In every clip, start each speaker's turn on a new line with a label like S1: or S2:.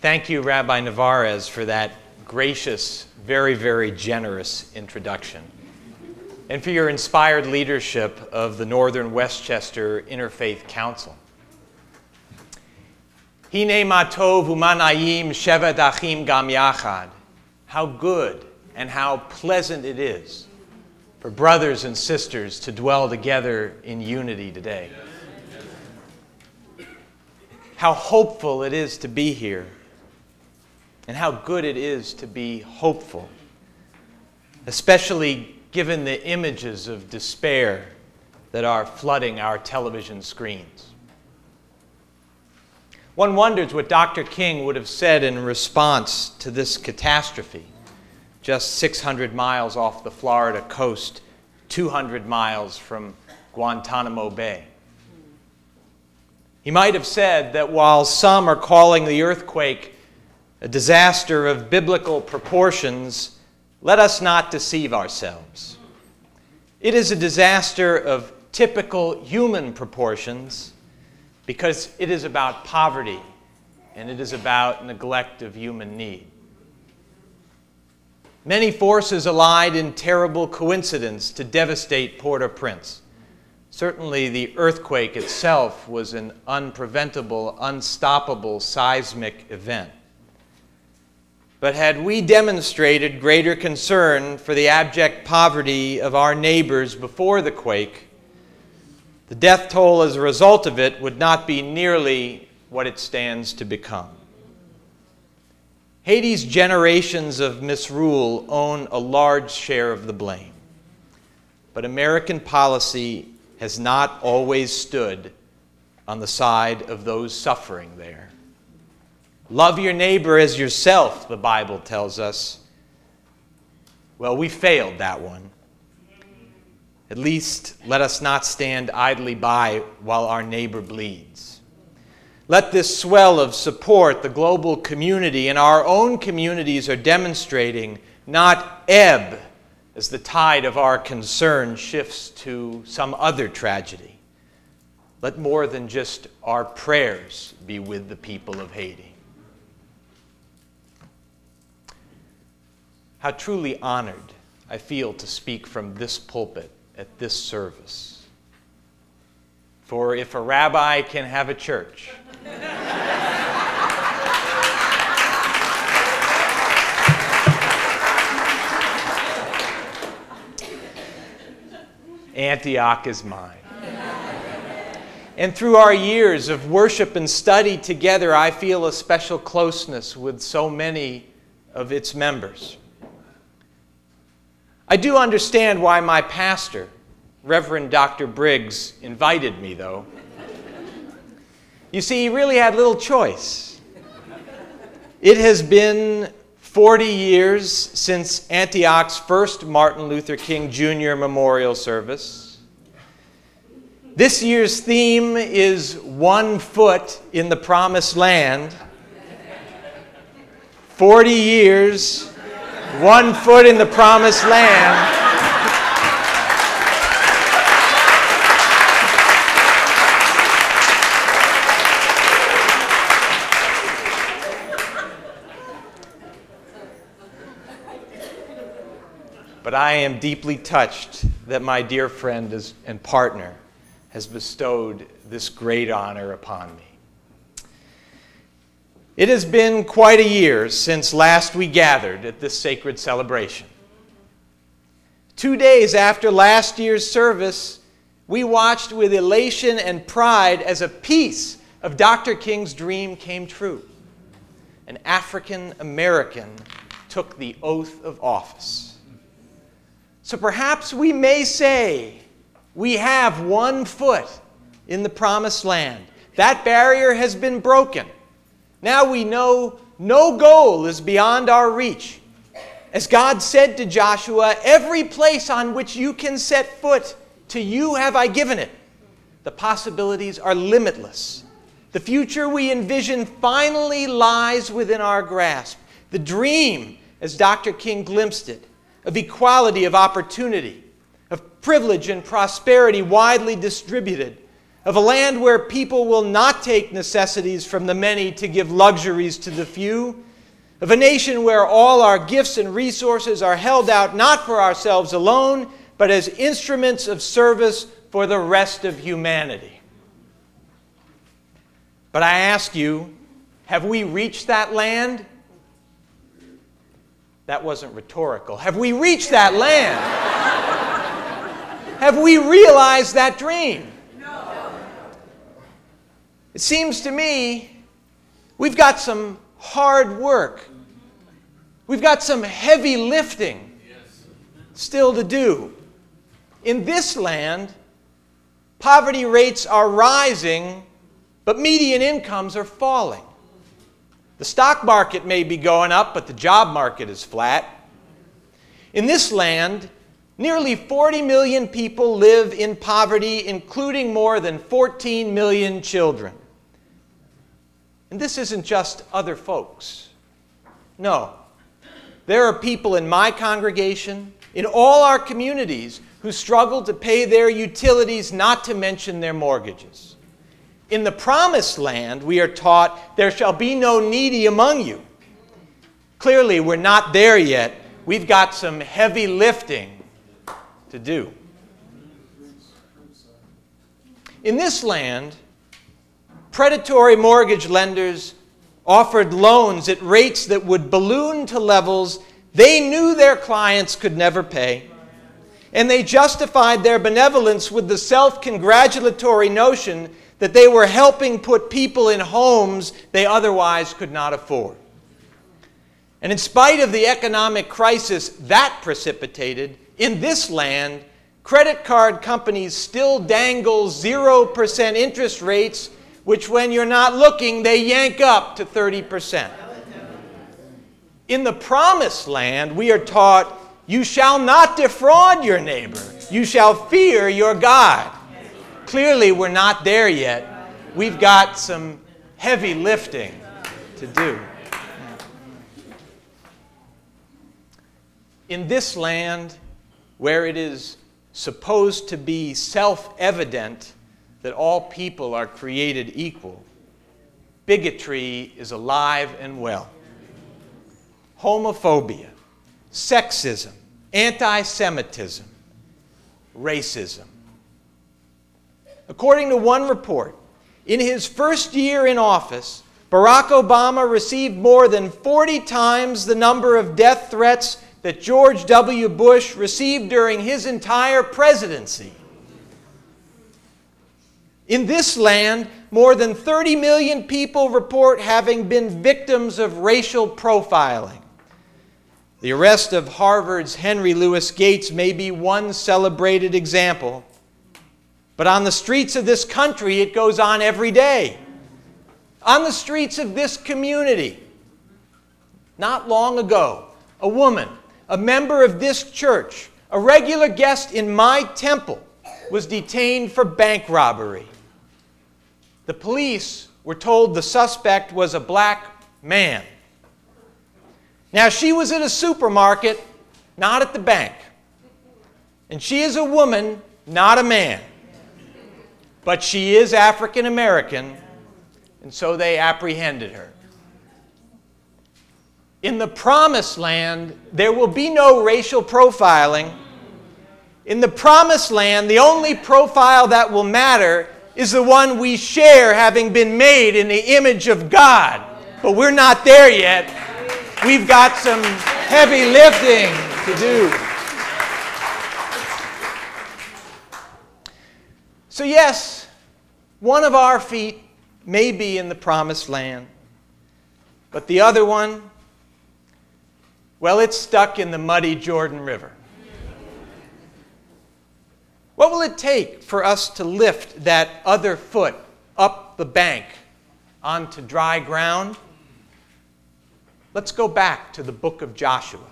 S1: Thank you, Rabbi Navarez, for that gracious, very, very generous introduction, and for your inspired leadership of the Northern Westchester Interfaith Council. Hine ma tov u'manayim shevet achim gam yachad. How good and how pleasant it is for brothers and sisters to dwell together in unity today. How hopeful it is to be here, and how good it is to be hopeful, especially given the images of despair that are flooding our television screens. One wonders what Dr. King would have said in response to this catastrophe, just 600 miles off the Florida coast, 200 miles from Guantanamo Bay. He might have said that while some are calling the earthquake a disaster of biblical proportions, let us not deceive ourselves. It is a disaster of typical human proportions because it is about poverty and it is about neglect of human need. Many forces allied in terrible coincidence to devastate Port-au-Prince. Certainly the earthquake itself was an unpreventable, unstoppable seismic event. But had we demonstrated greater concern for the abject poverty of our neighbors before the quake, the death toll as a result of it would not be nearly what it stands to become. Haiti's generations of misrule own a large share of the blame. But American policy has not always stood on the side of those suffering there. Love your neighbor as yourself, the Bible tells us. Well, we failed that one. At least let us not stand idly by while our neighbor bleeds. Let this swell of support the global community and our own communities are demonstrating not ebb as the tide of our concern shifts to some other tragedy. Let more than just our prayers be with the people of Haiti. How truly honored I feel to speak from this pulpit at this service. For if a rabbi can have a church, Antioch is mine. And through our years of worship and study together, I feel a special closeness with so many of its members. I do understand why my pastor, Reverend Dr. Briggs, invited me, though. You see, he really had little choice. It has been 40 years since Antioch's first Martin Luther King Jr. memorial service. This year's theme is 1 foot in the promised land. 40 years, 1 foot in the promised land. But I am deeply touched that my dear friend and partner has bestowed this great honor upon me. It has been quite a year since last we gathered at this sacred celebration. 2 days after last year's service, we watched with elation and pride as a piece of Dr. King's dream came true. An African American took the oath of office. So perhaps we may say we have 1 foot in the promised land. That barrier has been broken. Now we know no goal is beyond our reach. As God said to Joshua, every place on which you can set foot, to you have I given it. The possibilities are limitless. The future we envision finally lies within our grasp. The dream, as Dr. King glimpsed it, of equality of opportunity, of privilege and prosperity widely distributed, of a land where people will not take necessities from the many to give luxuries to the few, of a nation where all our gifts and resources are held out not for ourselves alone, but as instruments of service for the rest of humanity. But I ask you, have we reached that land? That wasn't rhetorical. Have we reached that land? Have we realized that dream? No. It seems to me we've got some hard work. We've got some heavy lifting still to do. In this land, poverty rates are rising, but median incomes are falling. The stock market may be going up, but the job market is flat. In this land, nearly 40 million people live in poverty, including more than 14 million children. And this isn't just other folks. No. There are people in my congregation, in all our communities, who struggle to pay their utilities, not to mention their mortgages. In the Promised Land, we are taught, there shall be no needy among you. Clearly, we're not there yet. We've got some heavy lifting to do. In this land, predatory mortgage lenders offered loans at rates that would balloon to levels they knew their clients could never pay. And they justified their benevolence with the self-congratulatory notion that they were helping put people in homes they otherwise could not afford. And in spite of the economic crisis that precipitated, in this land, credit card companies still dangle 0% interest rates, which when you're not looking, they yank up to 30%. In the Promised Land, we are taught, you shall not defraud your neighbor. You shall fear your God. Clearly, we're not there yet. We've got some heavy lifting to do. In this land, where it is supposed to be self-evident that all people are created equal, bigotry is alive and well. Homophobia, sexism, anti-Semitism, racism. According to one report, in his first year in office, Barack Obama received more than 40 times the number of death threats that George W. Bush received during his entire presidency. In this land, more than 30 million people report having been victims of racial profiling. The arrest of Harvard's Henry Louis Gates may be one celebrated example, but on the streets of this country, it goes on every day. On the streets of this community, not long ago, a woman, a member of this church, a regular guest in my temple, was detained for bank robbery. The police were told the suspect was a black man. Now, she was at a supermarket, not at the bank. And she is a woman, not a man. But she is African American, and so they apprehended her. In the Promised Land, there will be no racial profiling. In the Promised Land, the only profile that will matter is the one we share, having been made in the image of God. But we're not there yet. We've got some heavy lifting to do. So yes, one of our feet may be in the Promised Land, but the other one, well, it's stuck in the muddy Jordan River. What will it take for us to lift that other foot up the bank onto dry ground? Let's go back to the book of Joshua.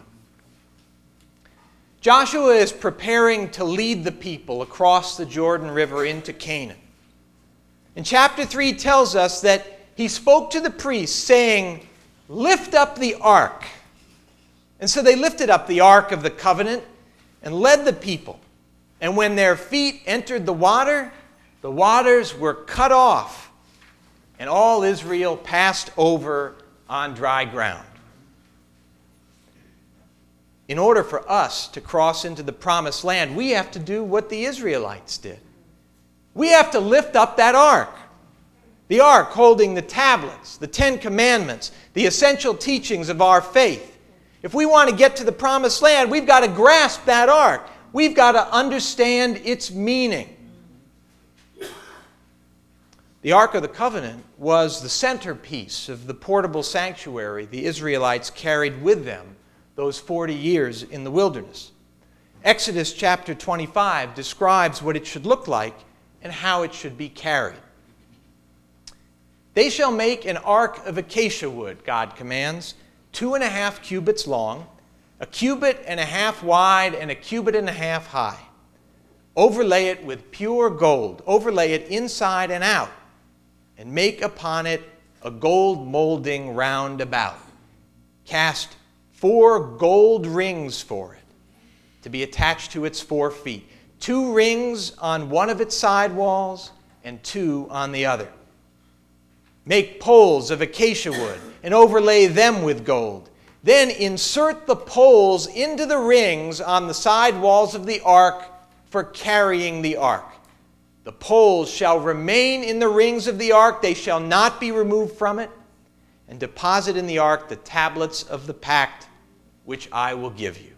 S1: Joshua is preparing to lead the people across the Jordan River into Canaan. And chapter 3 tells us that he spoke to the priests, saying, "Lift up the ark." And so they lifted up the ark of the covenant and led the people. And when their feet entered the water, the waters were cut off, and all Israel passed over on dry ground. In order for us to cross into the promised land, we have to do what the Israelites did. We have to lift up that ark. The ark holding the tablets, the 10 commandments, the essential teachings of our faith. If we want to get to the promised land, we've got to grasp that ark. We've got to understand its meaning. The Ark of the Covenant was the centerpiece of the portable sanctuary the Israelites carried with them those 40 years in the wilderness. Exodus chapter 25 describes what it should look like and how it should be carried. They shall make an ark of acacia wood, God commands, 2.5 cubits long, 1.5 cubits wide, and 1.5 cubits high. Overlay it with pure gold. Overlay it inside and out, and make upon it a gold molding round about. Cast 4 gold rings for it, to be attached to its 4 feet. 2 rings on one of its side walls, and 2 on the other. Make poles of acacia wood, and overlay them with gold. Then insert the poles into the rings on the side walls of the ark for carrying the ark. The poles shall remain in the rings of the ark. They shall not be removed from it. And deposit in the ark the tablets of the pact which I will give you.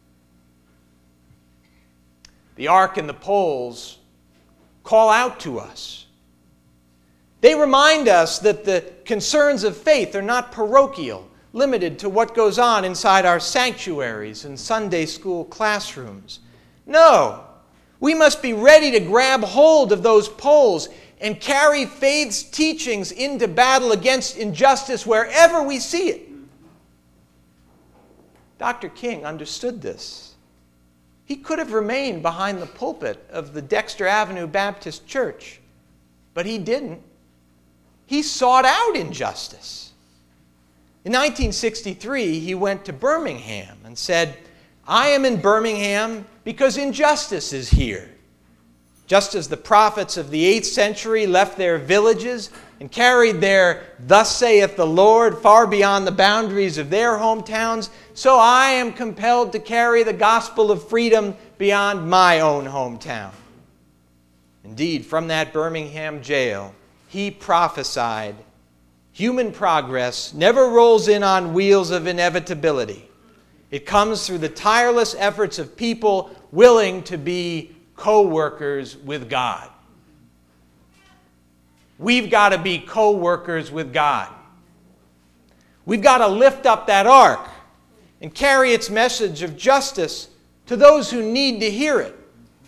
S1: The ark and the poles call out to us. They remind us that the concerns of faith are not parochial, limited to what goes on inside our sanctuaries and Sunday school classrooms. No, we must be ready to grab hold of those poles and carry faith's teachings into battle against injustice wherever we see it. Dr. King understood this. He could have remained behind the pulpit of the Dexter Avenue Baptist Church, but he didn't. He sought out injustice. In 1963, he went to Birmingham and said, I am in Birmingham because injustice is here. Just as the prophets of the 8th century left their villages and carried their "Thus saith the Lord" far beyond the boundaries of their hometowns, so I am compelled to carry the gospel of freedom beyond my own hometown. Indeed, from that Birmingham jail, he prophesied, human progress never rolls in on wheels of inevitability. It comes through the tireless efforts of people willing to be co-workers with God. We've got to be co-workers with God. We've got to lift up that ark and carry its message of justice to those who need to hear it.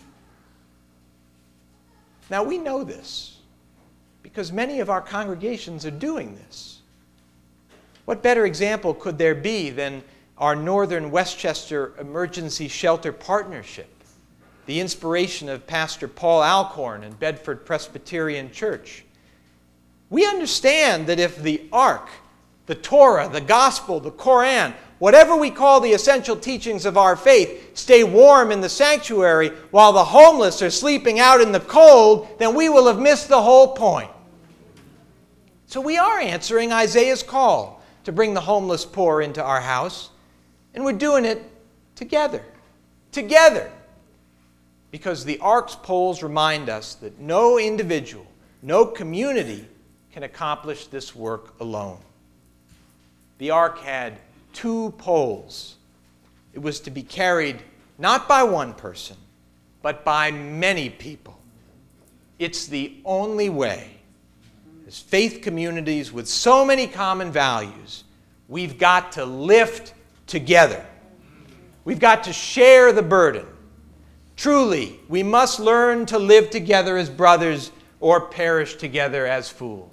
S1: Now, we know this because many of our congregations are doing this. What better example could there be than our Northern Westchester Emergency Shelter Partnership, the inspiration of Pastor Paul Alcorn in Bedford Presbyterian Church? We understand that if the Ark, the Torah, the Gospel, the Koran, whatever we call the essential teachings of our faith, stay warm in the sanctuary while the homeless are sleeping out in the cold, then we will have missed the whole point. So we are answering Isaiah's call to bring the homeless poor into our house, and we're doing it together. Together. Because the Ark's poles remind us that no individual, no community can accomplish this work alone. The Ark had 2 poles. It was to be carried not by one person, but by many people. It's the only way. As faith communities with so many common values, we've got to lift together. We've got to share the burden. Truly, we must learn to live together as brothers or perish together as fools.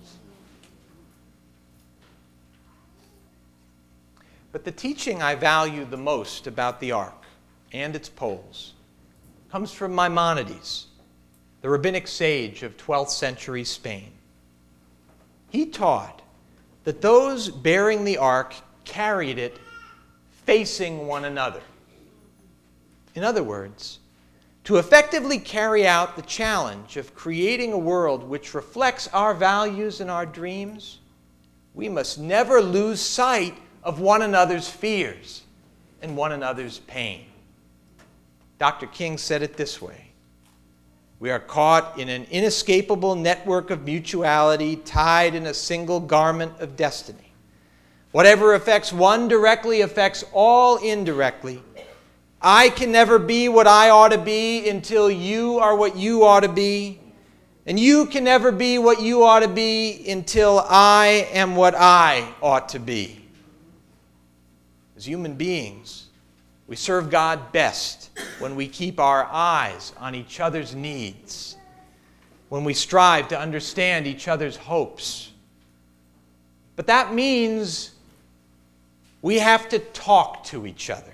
S1: But the teaching I value the most about the Ark and its poles comes from Maimonides, the rabbinic sage of 12th century Spain. He taught that those bearing the Ark carried it facing one another. In other words, To effectively carry out the challenge of creating a world which reflects our values and our dreams, we must never lose sight of one another's fears and one another's pain. Dr. King said it this way: "We are caught in an inescapable network of mutuality, tied in a single garment of destiny. Whatever affects one directly affects all indirectly. I can never be what I ought to be until you are what you ought to be. And you can never be what you ought to be until I am what I ought to be." As human beings, we serve God best when we keep our eyes on each other's needs, when we strive to understand each other's hopes. But that means we have to talk to each other.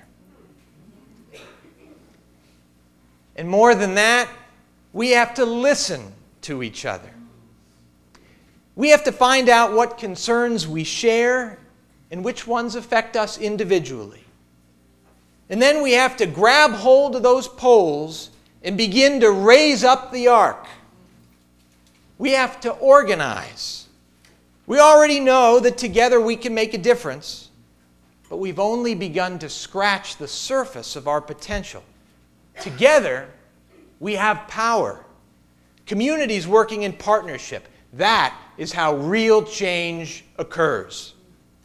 S1: And more than that, we have to listen to each other. We have to find out what concerns we share and which ones affect us individually. And then we have to grab hold of those poles and begin to raise up the ark. We have to organize. We already know that together we can make a difference, but we've only begun to scratch the surface of our potential. Together, we have power. Communities working in partnership. That is how real change occurs.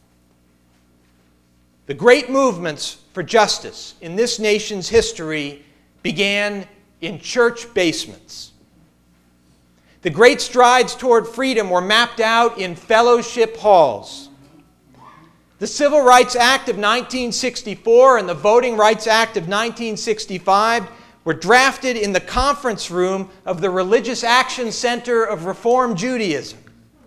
S1: The great movements for justice in this nation's history began in church basements. The great strides toward freedom were mapped out in fellowship halls. The Civil Rights Act of 1964 and the Voting Rights Act of 1965 were drafted in the conference room of the Religious Action Center of Reform Judaism.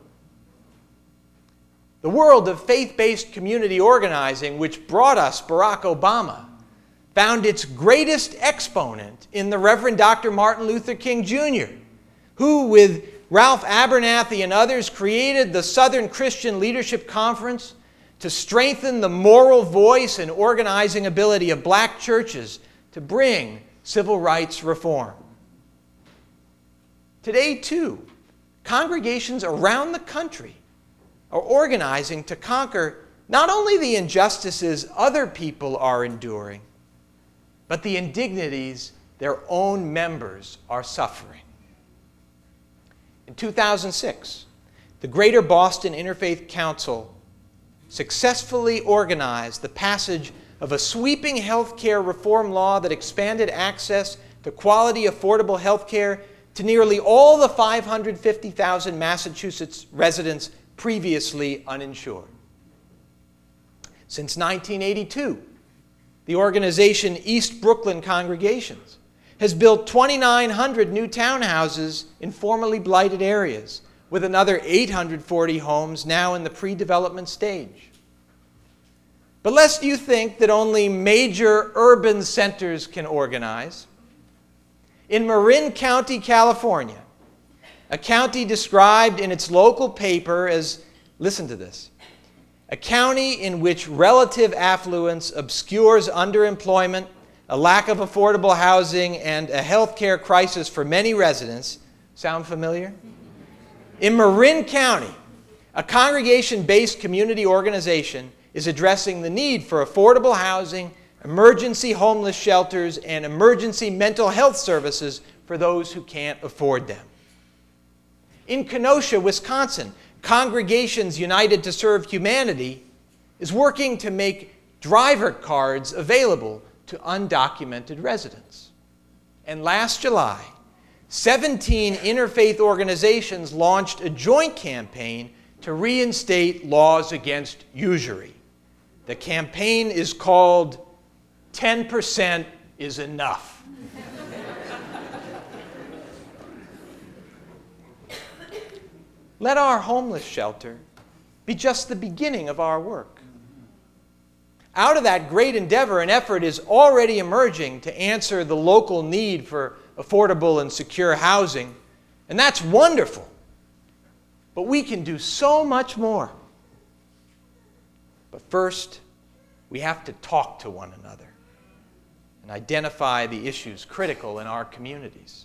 S1: The world of faith-based community organizing, which brought us Barack Obama, found its greatest exponent in the Reverend Dr. Martin Luther King Jr., who, with Ralph Abernathy and others, created the Southern Christian Leadership Conference to strengthen the moral voice and organizing ability of black churches to bring civil rights reform. Today, too, congregations around the country are organizing to conquer not only the injustices other people are enduring, but the indignities their own members are suffering. In 2006, the Greater Boston Interfaith Council successfully organized the passage of a sweeping health care reform law that expanded access to quality, affordable health care to nearly all the 550,000 Massachusetts residents previously uninsured. Since 1982, the organization East Brooklyn Congregations has built 2,900 new townhouses in formerly blighted areas, with another 840 homes now in the pre-development stage. But lest you think that only major urban centers can organize, in Marin County, California, a county described in its local paper as, listen to this, a county in which relative affluence obscures underemployment, a lack of affordable housing, and a health care crisis for many residents. Sound familiar? In Marin County, a congregation-based community organization is addressing the need for affordable housing, emergency homeless shelters, and emergency mental health services for those who can't afford them. In Kenosha, Wisconsin, Congregations United to Serve Humanity is working to make driver cards available to undocumented residents. And last July, 17 interfaith organizations launched a joint campaign to reinstate laws against usury. The campaign is called 10% is Enough. Let our homeless shelter be just the beginning of our work. Out of that great endeavor, an effort is already emerging to answer the local need for affordable and secure housing, and that's wonderful. But we can do so much more. But first, we have to talk to one another. and identify the issues critical in our communities.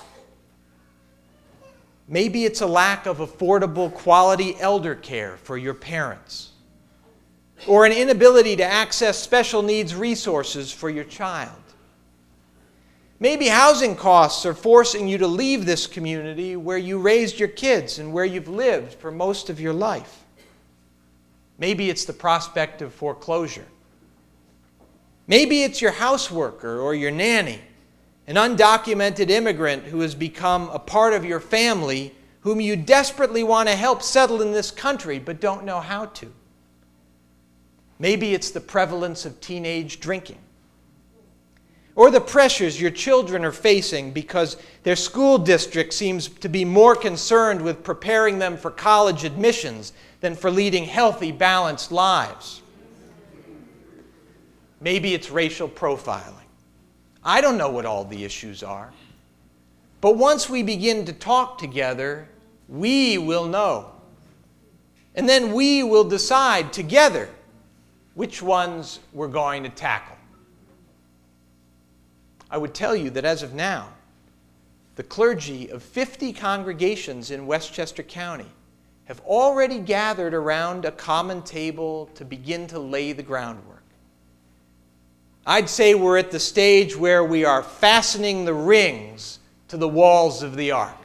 S1: Maybe it's a lack of affordable quality elder care for your parents, or an inability to access special needs resources for your child. Maybe housing costs are forcing you to leave this community where you raised your kids and where you've lived for most of your life. Maybe it's the prospect of foreclosure. Maybe it's your houseworker or your nanny, an undocumented immigrant who has become a part of your family whom you desperately want to help settle in this country but don't know how to. Maybe it's the prevalence of teenage drinking, or the pressures your children are facing because their school district seems to be more concerned with preparing them for college admissions than for leading healthy, balanced lives. Maybe it's racial profiling. I don't know what all the issues are, but once we begin to talk together, we will know. And then we will decide together which ones we're going to tackle. I would tell you that as of now, the clergy of 50 congregations in Westchester County have already gathered around a common table to begin to lay the groundwork. I'd say we're at the stage where we are fastening the rings to the walls of the ark.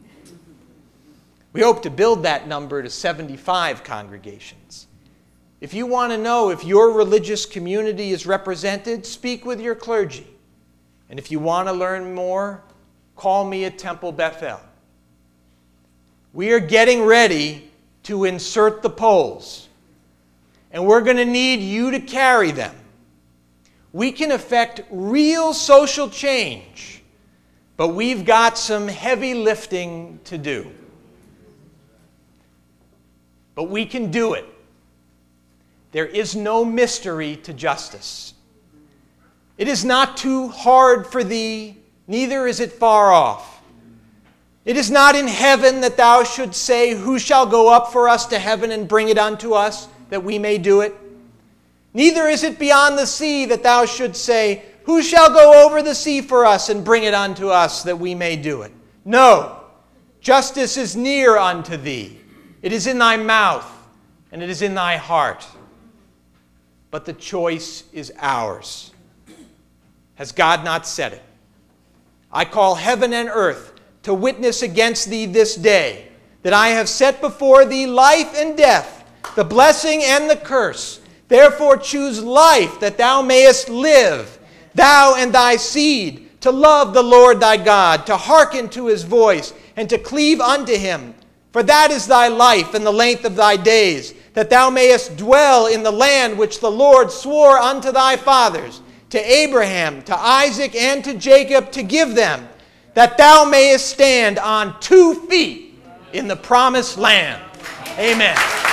S1: We hope to build that number to 75 congregations. If you want to know if your religious community is represented, speak with your clergy. And if you want to learn more, call me at Temple Bethel. We are getting ready to insert the poles, and we're going to need you to carry them. We can effect real social change, but we've got some heavy lifting to do. But we can do it. There is no mystery to justice. It is not too hard for thee, neither is it far off. It is not in heaven that thou shouldst say, who shall go up for us to heaven and bring it unto us, that we may do it? Neither is it beyond the sea that thou shouldst say, who shall go over the sea for us and bring it unto us, that we may do it? No, justice is near unto thee. It is in thy mouth, and it is in thy heart. But the choice is ours. Has God not said it? I call heaven and earth to witness against thee this day, that I have set before thee life and death, the blessing and the curse. Therefore choose life, that thou mayest live, thou and thy seed, to love the Lord thy God, to hearken to his voice, and to cleave unto him. For that is thy life and the length of thy days, that thou mayest dwell in the land which the Lord swore unto thy fathers, to Abraham, to Isaac, and to Jacob, to give them, that thou mayest stand on 2 feet in the promised land. Amen.